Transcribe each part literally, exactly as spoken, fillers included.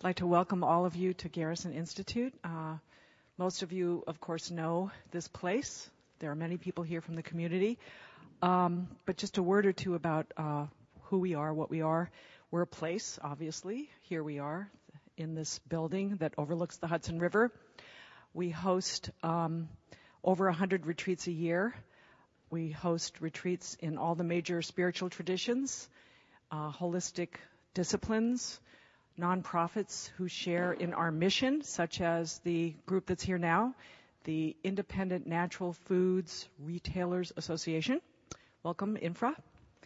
I'd like to welcome all of you to Garrison Institute. Uh, most of you, of course, know this place. There are many people here from the community. Um, but just a word or two about uh, who we are, what we are. We're a place, obviously. Here we are in this building that overlooks the Hudson River. We host um, over one hundred retreats a year. We host retreats in all the major spiritual traditions, uh, holistic disciplines, nonprofits who share in our mission, such as the group that's here now, the Independent Natural Foods Retailers Association. Welcome, Infra.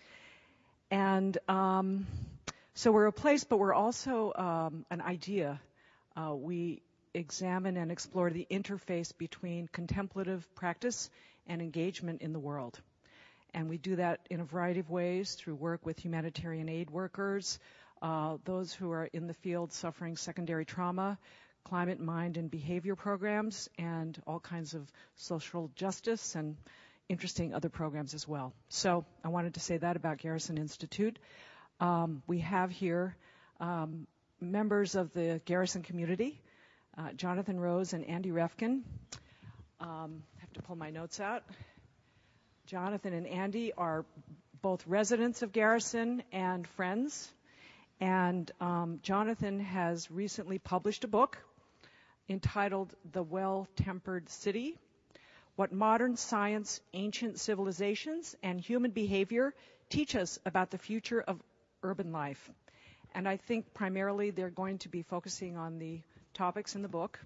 And um, so we're a place, but we're also um, an idea. Uh, we examine and explore the interface between contemplative practice and engagement in the world. And we do that in a variety of ways through work with humanitarian aid workers, uh, those who are in the field suffering secondary trauma, climate, mind, and behavior programs, and all kinds of social justice and interesting other programs as well. So I wanted to say that about Garrison Institute. Um, we have here um, members of the Garrison community, uh, Jonathan Rose and Andy Refkin. Um, I have to pull my notes out. Jonathan and Andy are both residents of Garrison and friends. And um, Jonathan has recently published a book entitled The Well-Tempered City: What Modern Science, Ancient Civilizations, and Human Behavior Teach Us About the Future of Urban Life. And I think primarily they're going to be focusing on the topics in the book.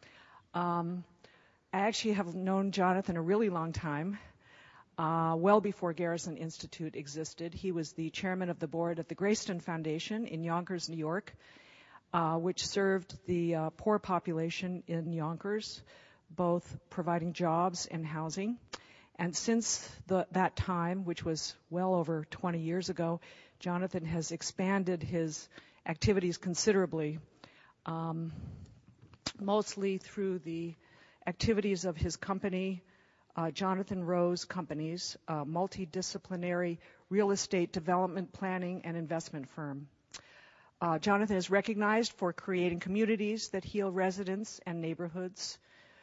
Um, I actually have known Jonathan a really long time. Uh, well before Garrison Institute existed. He was the chairman of the board of the Grayston Foundation in Yonkers, New York, uh, which served the uh, poor population in Yonkers, both providing jobs and housing. And since the, that time, which was well over twenty years ago, Jonathan has expanded his activities considerably, um, mostly through the activities of his company, Uh, Jonathan Rose Companies, a multidisciplinary real estate development planning and investment firm. Uh, Jonathan is recognized for creating communities that heal residents and neighborhoods.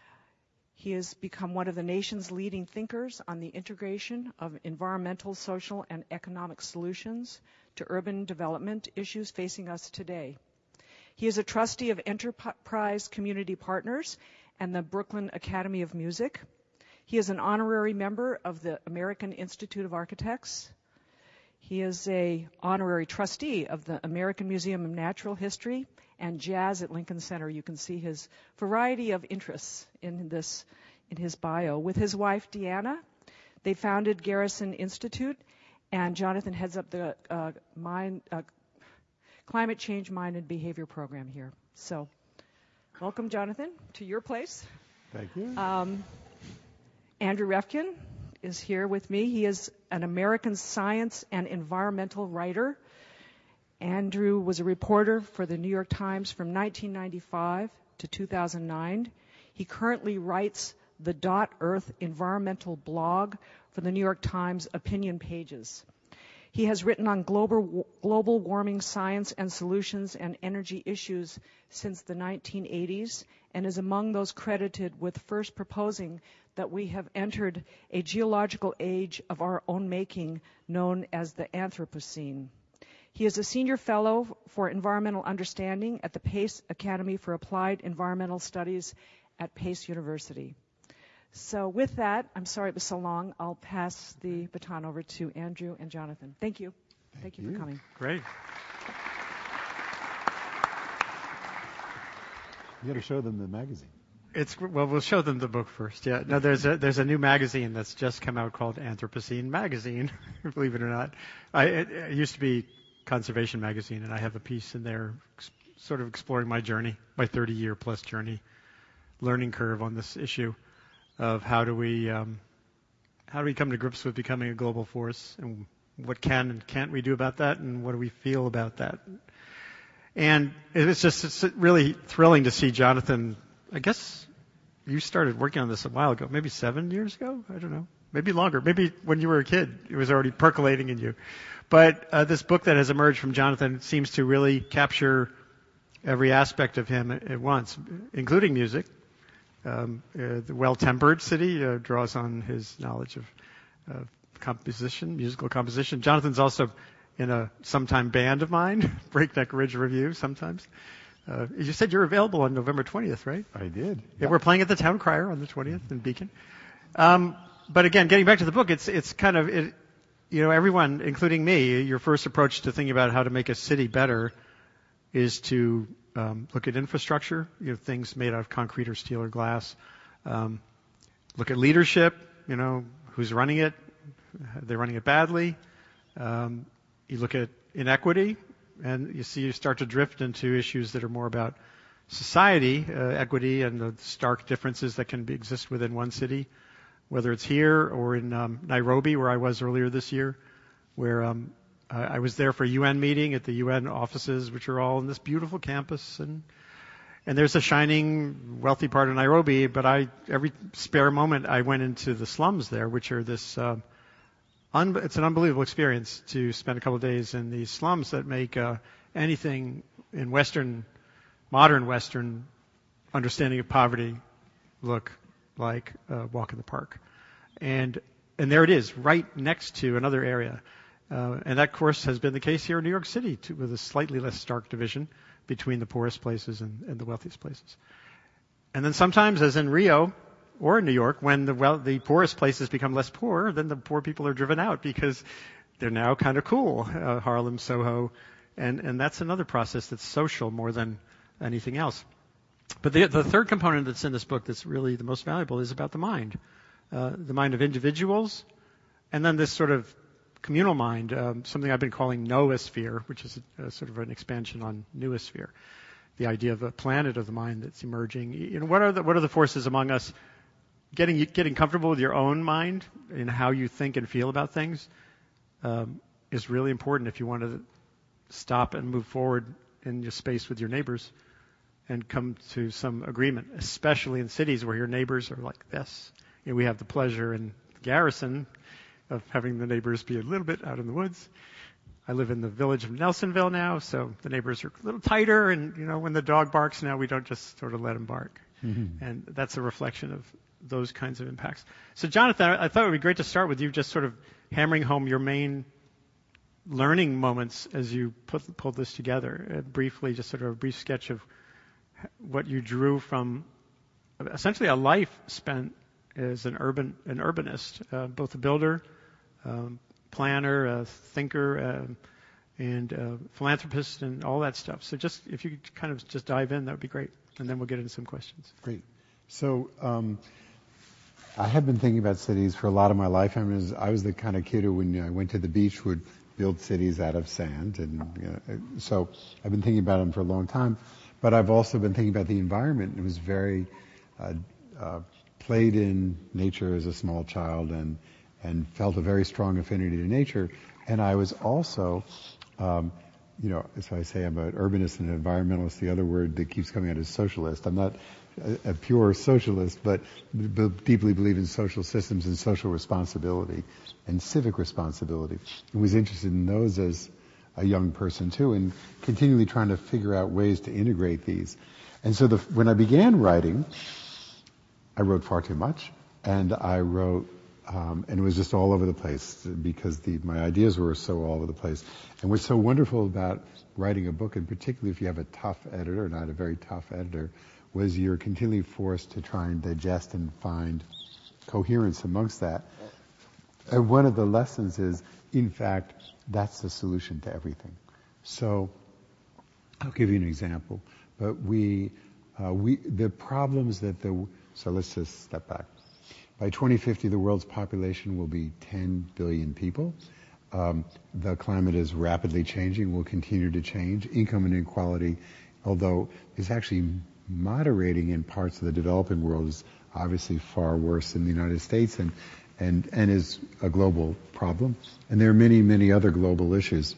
He has become one of the nation's leading thinkers on the integration of environmental, social, and economic solutions to urban development issues facing us today. He is a trustee of Enterprise Community Partners and the Brooklyn Academy of Music. He is an honorary member of the American Institute of Architects. He is a honorary trustee of the American Museum of Natural History and Jazz at Lincoln Center. You can see his variety of interests in this, in his bio. With his wife, Deanna, they founded Garrison Institute, and Jonathan heads up the uh, mind, uh, Climate Change Mind and Behavior program here. So, welcome, Jonathan, to your place. Thank you. Um, Andrew Refkin is here with me. He is an American science and environmental writer. Andrew was a reporter for the New York Times from nineteen ninety-five to two thousand nine. He currently writes the Dot Earth environmental blog for the New York Times opinion pages. He has written on global, global warming science and solutions and energy issues since the nineteen eighties and is among those credited with first proposing that we have entered a geological age of our own making known as the Anthropocene. He is a senior fellow for environmental understanding at the Pace Academy for Applied Environmental Studies at Pace University. So with that, I'm sorry it was so long. I'll pass the baton over to Andrew and Jonathan. Thank you. Thank, Thank you, you for coming. Great. You got to show them the magazine. It's well, we'll show them the book first. Yeah, no, there's a there's a new magazine that's just come out called Anthropocene Magazine. Believe it or not, I it, it used to be Conservation Magazine, and I have a piece in there, ex- sort of exploring my journey, my thirty-year plus journey, learning curve on this issue of how do we um, how do we come to grips with becoming a global force, and what can and can't we do about that, and what do we feel about that. And it was just it's really thrilling to see Jonathan. I guess you started working on this a while ago, maybe seven years ago? I don't know. Maybe longer. Maybe when you were a kid, it was already percolating in you. But uh, this book that has emerged from Jonathan seems to really capture every aspect of him at, at once, including music. Um, uh, the well-tempered city uh, draws on his knowledge of uh, composition, musical composition. Jonathan's also in a sometime band of mine, Breakneck Ridge Review, sometimes. Uh, you said you're available on November twentieth, right? I did. Yeah, Yep. we're playing at the Town Crier on the twentieth in Beacon. Um, but again, getting back to the book, it's it's kind of, it, you know, everyone, including me, your first approach to thinking about how to make a city better is to um, look at infrastructure, you know, things made out of concrete or steel or glass. Um, look at leadership, you know, who's running it, are they running it badly? Um, you look at inequity, and you see you start to drift into issues that are more about society, uh, equity, and the stark differences that can be, exist within one city, whether it's here or in um, Nairobi, where I was earlier this year, where um, I, I was there for a U N meeting at the U N offices, which are all in this beautiful campus, and and there's a shining, wealthy part of Nairobi, but I every spare moment I went into the slums there, which are this. Uh, un- it's an unbelievable experience to spend a couple of days in these slums that make uh, anything in Western, modern Western understanding of poverty look like a walk in the park. And and there it is, right next to another area. Uh, and that, of course, has been the case here in New York City, too, with a slightly less stark division between the poorest places and, and the wealthiest places. And then sometimes, as in Rio or in New York, when the well, the poorest places become less poor, then the poor people are driven out because they're now kind of cool, uh, Harlem, Soho. And, and that's another process that's social more than anything else. But the, the third component that's in this book that's really the most valuable is about the mind, uh, the mind of individuals, and then this sort of communal mind, um, something I've been calling noosphere, which is a, a sort of an expansion on noosphere, the idea of a planet of the mind that's emerging. You know, what are the what are the forces among us? Getting getting comfortable with your own mind and how you think and feel about things um, is really important if you want to stop and move forward in your space with your neighbors and come to some agreement, especially in cities where your neighbors are like this. You know, we have the pleasure in Garrison of having the neighbors be a little bit out in the woods. I live in the village of Nelsonville now, so the neighbors are a little tighter, and, you know, when the dog barks now, we don't just sort of let him bark. Mm-hmm. And that's a reflection of those kinds of impacts. So, Jonathan, I thought it would be great to start with you just sort of hammering home your main learning moments as you put, pulled this together. Uh, briefly, just sort of a brief sketch of what you drew from essentially a life spent as an urban an urbanist, uh, both a builder, um, planner, a thinker, uh, and uh, philanthropist, and all that stuff. So just if you could kind of just dive in, that would be great, and then we'll get into some questions. Great. So um, I have been thinking about cities for a lot of my life. I mean, I was the kind of kid who, when I went to the beach, would build cities out of sand, and you know, so I've been thinking about them for a long time. But I've also been thinking about the environment. It was very uh, uh, played in nature as a small child, and and felt a very strong affinity to nature. And I was also, um, you know, so I say I'm an urbanist and an environmentalist. The other word that keeps coming out is socialist. I'm not a, a pure socialist, but b- deeply believe in social systems and social responsibility and civic responsibility. I was interested in those as a young person too, and continually trying to figure out ways to integrate these. And so the, when I began writing, I wrote far too much, and I wrote, um, and it was just all over the place because the, my ideas were so all over the place. And what's so wonderful about writing a book, and particularly if you have a tough editor, not a very tough editor, was you're continually forced to try and digest and find coherence amongst that. And one of the lessons is, in fact, that's the solution to everything. So I'll give you an example. But we, uh, we, the problems that the, so let's just step back. By twenty fifty, the world's population will be ten billion people. Um, the climate is rapidly changing, will continue to change. Income inequality, although is actually moderating in parts of the developing world, is obviously far worse in the United States, and and and is a global problem. And there are many, many other global issues.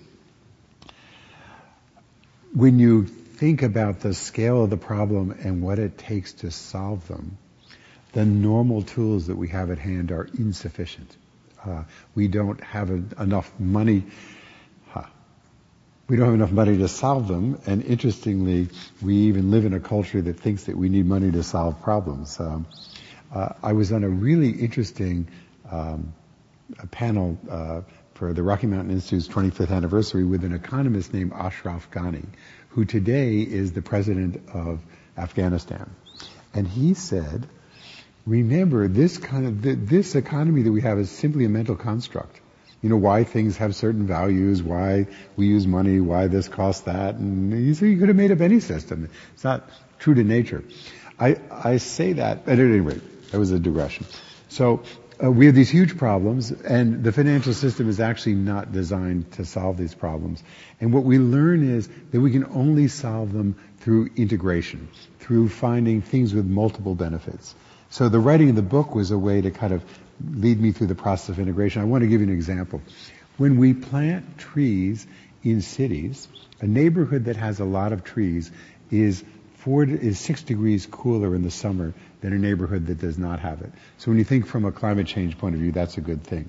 When you think about the scale of the problem and what it takes to solve them, the normal tools that we have at hand are insufficient. Uh, we don't have a, enough money. Huh. we don't have enough money to solve them. And interestingly, we even live in a culture that thinks that we need money to solve problems. Um, uh, I was on a really interesting um, a panel uh, for the Rocky Mountain Institute's twenty-fifth anniversary with an economist named Ashraf Ghani, who today is the president of Afghanistan. And he said, remember, this kind of th- this economy that we have is simply a mental construct. You know, why things have certain values, why we use money, why this costs that, and you, so you could have made up any system. It's not true to nature. I, I say that, at any rate, that was a digression. So uh, we have these huge problems, and the financial system is actually not designed to solve these problems. And what we learn is that we can only solve them through integration, through finding things with multiple benefits. So the writing of the book was a way to kind of lead me through the process of integration. I want to give you an example. When we plant trees in cities, a neighborhood that has a lot of trees is four is six degrees cooler in the summer than a neighborhood that does not have it. So when you think from a climate change point of view, that's a good thing.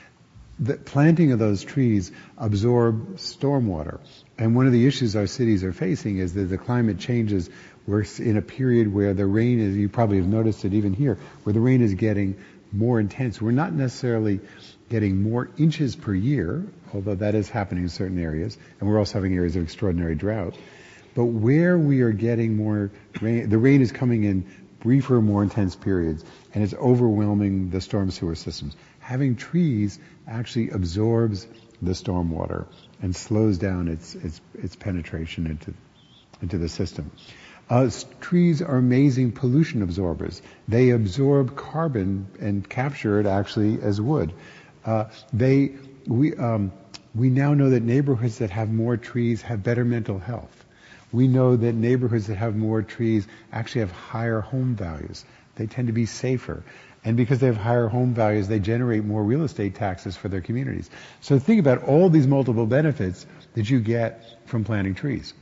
The planting of those trees absorb stormwater. And one of the issues our cities are facing is that the climate changes. We're in a period where the rain is, you probably have noticed it even here, where the rain is getting more intense. We're not necessarily getting more inches per year, although that is happening in certain areas, and we're also having areas of extraordinary drought. But where we are getting more rain, the rain is coming in briefer, more intense periods, and it's overwhelming the storm sewer systems. Having trees actually absorbs the storm water and slows down its its its penetration into into the system. Uh, trees are amazing pollution absorbers. They absorb carbon and capture it actually as wood. Uh, they, we, um, we now know that neighborhoods that have more trees have better mental health. We know that neighborhoods that have more trees actually have higher home values. They tend to be safer. And because they have higher home values, they generate more real estate taxes for their communities. So think about all these multiple benefits that you get from planting trees.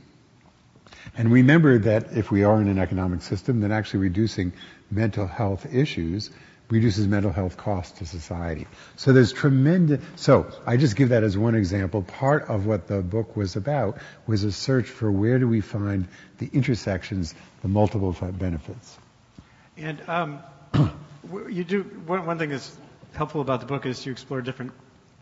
And remember that if we are in an economic system, then actually reducing mental health issues reduces mental health costs to society. So there's tremendous, so I just give that as one example. Part of what the book was about was a search for where do we find the intersections, the multiple benefits. And um, you do, one, one thing that's helpful about the book is you explore different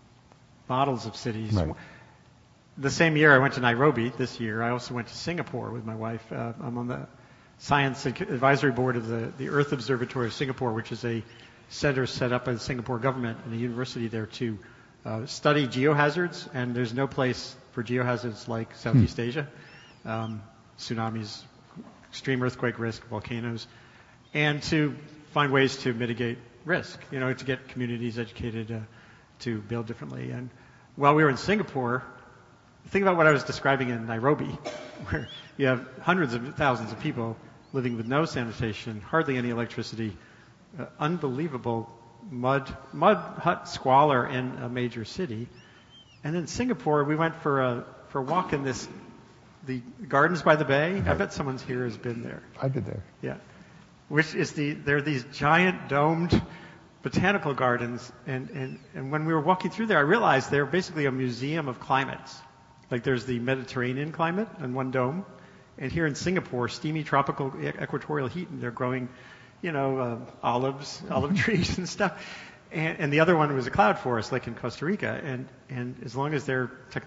models of cities. Right. The same year I went to Nairobi, this year, I also went to Singapore with my wife. Uh, I'm on the Science Advisory Board of the, the Earth Observatory of Singapore, which is a center set up by the Singapore government and a university there to uh, study geohazards. And there's no place for geohazards like Southeast hmm. Asia. Um, tsunamis, extreme earthquake risk, volcanoes, and to find ways to mitigate risk, you know, to get communities educated uh, to build differently. And while we were in Singapore, think about what I was describing in Nairobi, where you have hundreds of thousands of people living with no sanitation, hardly any electricity, uh, unbelievable mud mud hut squalor in a major city. And in Singapore, we went for a for a walk in this the Gardens by the Bay. Right. I bet someone's here has been there. I've been there. Yeah, which is the they're these giant domed botanical gardens, and and and when we were walking through there, I realized they're basically a museum of climates. Like there's the Mediterranean climate in one dome, and here in Singapore, steamy tropical equatorial heat, and they're growing, you know, uh, olives, olive trees and stuff. And, and the other one was a cloud forest, like in Costa Rica. And, and as long as their technology